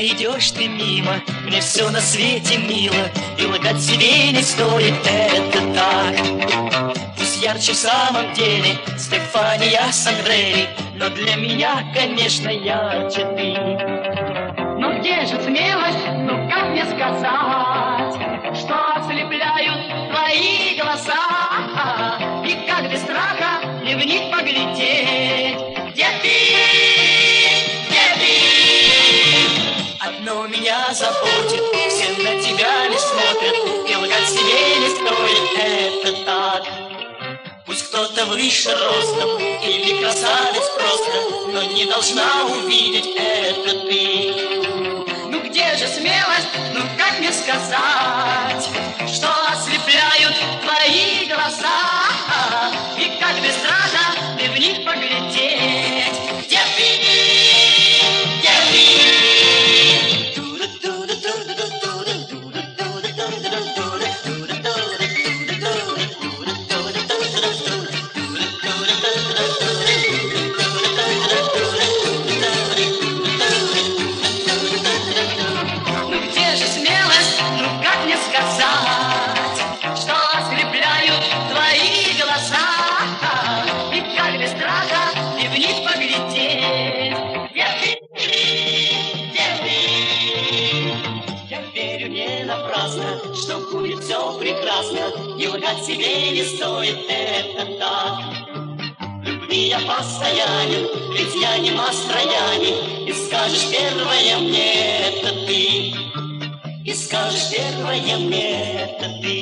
идешь ты мимо, мне все на свете мило, и лгать себе не стоит, это так. Пусть ярче в самом деле Стефания Сандрелли, но для меня, конечно, ярче ты. Ну где же смелость, ну как мне сказать, что ослепляют твои глаза, и как без страха не в них поглядеть, где ты, где ты? Одно меня заботит, все на тебя не смотрят, и лгать себе не стоит, это так. Пусть кто-то выше ростом или красавец просто, но не должна увидеть, это ты. Ну где же смелость, ну как мне сказать, что ослепляют твои глаза, и как без страха ты в них поглядеть, где ты, где ты? Что будет все прекрасно, и лгать себе не стоит, это так. Любви я постоянен, ведь я не Мастрояни, и скажешь первое мне, это ты. И скажешь первое мне, это ты.